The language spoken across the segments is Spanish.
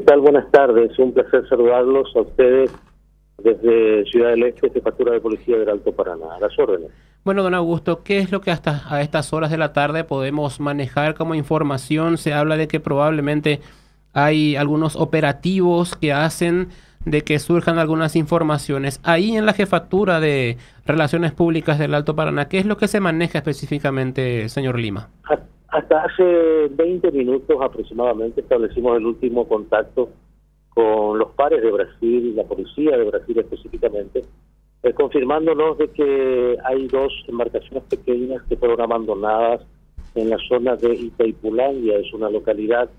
tal? Buenas tardes. Un placer saludarlos a ustedes desde Ciudad del Este, Jefatura de Policía del Alto Paraná. A las órdenes. Bueno, don Augusto, ¿qué es lo que hasta a estas horas de la tarde podemos manejar como información? Se habla de que probablemente hay algunos operativos que hacen de que surjan algunas informaciones. Ahí en la Jefatura de Relaciones Públicas del Alto Paraná, ¿qué es lo que se maneja específicamente, señor Lima? Hasta hace 20 minutos aproximadamente establecimos el último contacto con los pares de Brasil, la policía de Brasil específicamente, confirmándonos de que hay dos embarcaciones pequeñas que fueron abandonadas en la zona de Itaipulandia, es una localidad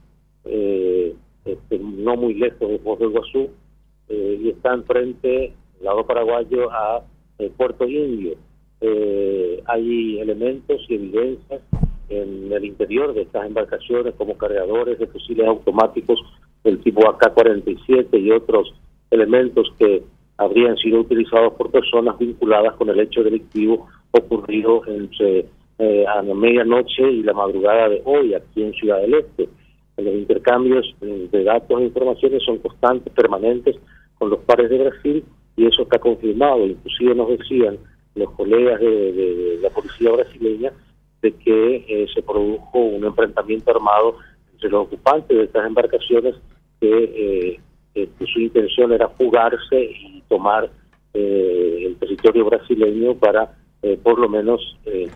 no muy lejos de Foz del Iguazú, y están frente, lado paraguayo, a Puerto Indio. Hay elementos y evidencias en el interior de estas embarcaciones como cargadores de fusiles automáticos del tipo AK-47 y otros elementos que habrían sido utilizados por personas vinculadas con el hecho delictivo ocurrido entre a la medianoche y la madrugada de hoy aquí en Ciudad del Este. Los intercambios de datos e informaciones son constantes, permanentes con los pares de Brasil, y eso está confirmado. Inclusive nos decían los colegas de la policía brasileña de que se produjo un enfrentamiento armado entre los ocupantes de estas embarcaciones que su intención era fugarse y tomar el territorio brasileño para por lo menos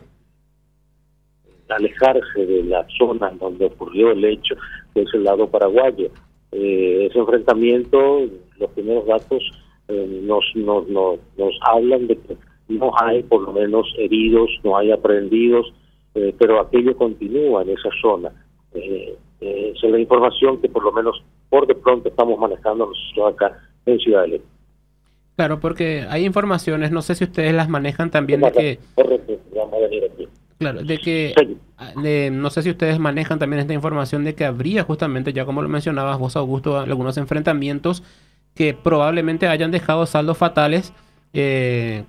alejarse de la zona donde ocurrió el hecho, que es el lado paraguayo. Ese enfrentamiento, los primeros datos nos hablan de que no hay por lo menos heridos, no hay aprehendidos, pero aquello continúa en esa zona. Esa es la información que por lo menos por de pronto estamos manejando nosotros acá en Ciudad del Este. Claro, porque hay informaciones, no sé si ustedes las manejan también de que... Correcto, vamos a venir aquí. Claro, de que... Sí. no sé si ustedes manejan también esta información de que habría justamente, ya como lo mencionabas vos, Augusto, algunos enfrentamientos que probablemente hayan dejado saldos fatales en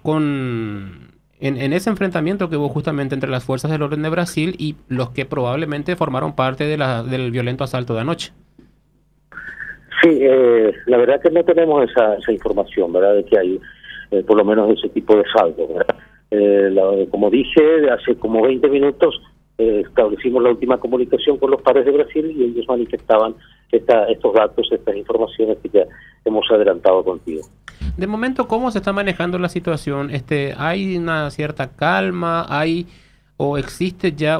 ese enfrentamiento que hubo justamente entre las fuerzas del orden de Brasil y los que probablemente formaron parte de del violento asalto de anoche. Sí, la verdad que no tenemos esa información, ¿verdad? De que hay por lo menos ese tipo de saldo, ¿verdad? Como dije, hace como 20 minutos establecimos la última comunicación con los pares de Brasil y ellos manifestaban estos datos, estas informaciones que ya hemos adelantado contigo. De momento, ¿cómo se está manejando la situación? ¿Hay una cierta calma? ¿O existe ya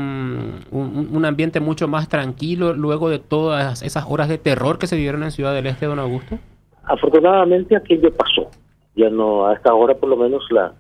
un ambiente mucho más tranquilo luego de todas esas horas de terror que se vivieron en Ciudad del Este, don Augusto? Afortunadamente aquello pasó. Ya no, a esta hora por lo menos la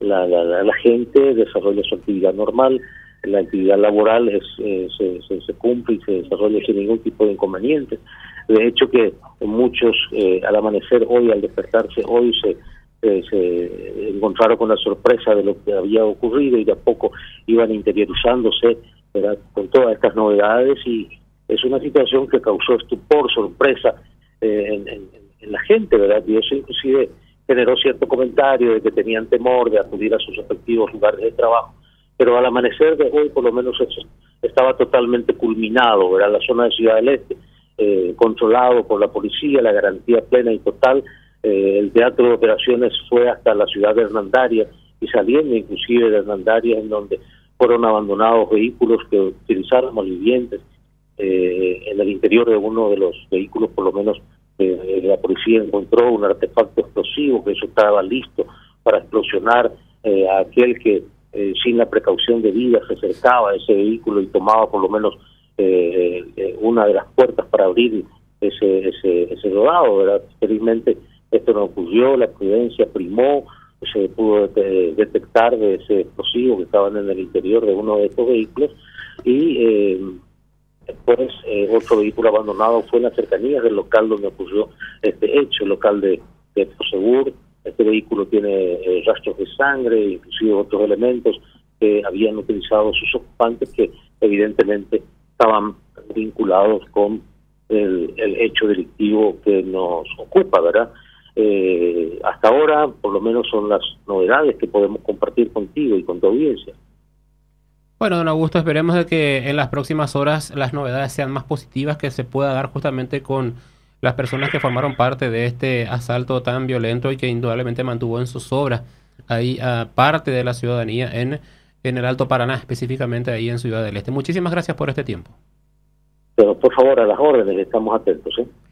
gente desarrolla su actividad normal, la actividad laboral se cumple y se desarrolla sin ningún tipo de inconvenientes. De hecho que muchos al amanecer hoy, al despertarse hoy, se encontraron con la sorpresa de lo que había ocurrido y de a poco iban interiorizándose, ¿verdad?, con todas estas novedades, y es una situación que causó estupor, sorpresa en la gente, ¿verdad? Y eso inclusive generó cierto comentario de que tenían temor de acudir a sus respectivos lugares de trabajo, pero al amanecer de hoy por lo menos eso estaba totalmente culminado, ¿verdad? La zona de Ciudad del Este, controlado por la policía, la garantía plena y total. El teatro de operaciones fue hasta la ciudad de Hernandaria y saliendo inclusive de Hernandaria, en donde fueron abandonados vehículos que utilizaron malvivientes. En el interior de uno de los vehículos por lo menos la policía encontró un artefacto explosivo, que eso estaba listo para explosionar a aquel que sin la precaución debida se acercaba a ese vehículo y tomaba por lo menos una de las puertas para abrir ese rodado, ¿verdad? Felizmente esto no ocurrió, la prudencia primó, se pudo detectar de ese explosivo que estaban en el interior de uno de estos vehículos, y después otro vehículo abandonado fue en las cercanías del local donde ocurrió este hecho, el local de Prosegur. Este vehículo tiene rastros de sangre, inclusive otros elementos que habían utilizado sus ocupantes, que evidentemente estaban vinculados con el hecho delictivo que nos ocupa, ¿verdad? Hasta ahora, por lo menos, son las novedades que podemos compartir contigo y con tu audiencia. Bueno, don Augusto, esperemos de que en las próximas horas las novedades sean más positivas, que se pueda dar justamente con las personas que formaron parte de este asalto tan violento y que indudablemente mantuvo en sus obras ahí a parte de la ciudadanía en el Alto Paraná, específicamente ahí en Ciudad del Este. Muchísimas gracias por este tiempo. Pero por favor, a las órdenes, estamos atentos, ¿eh?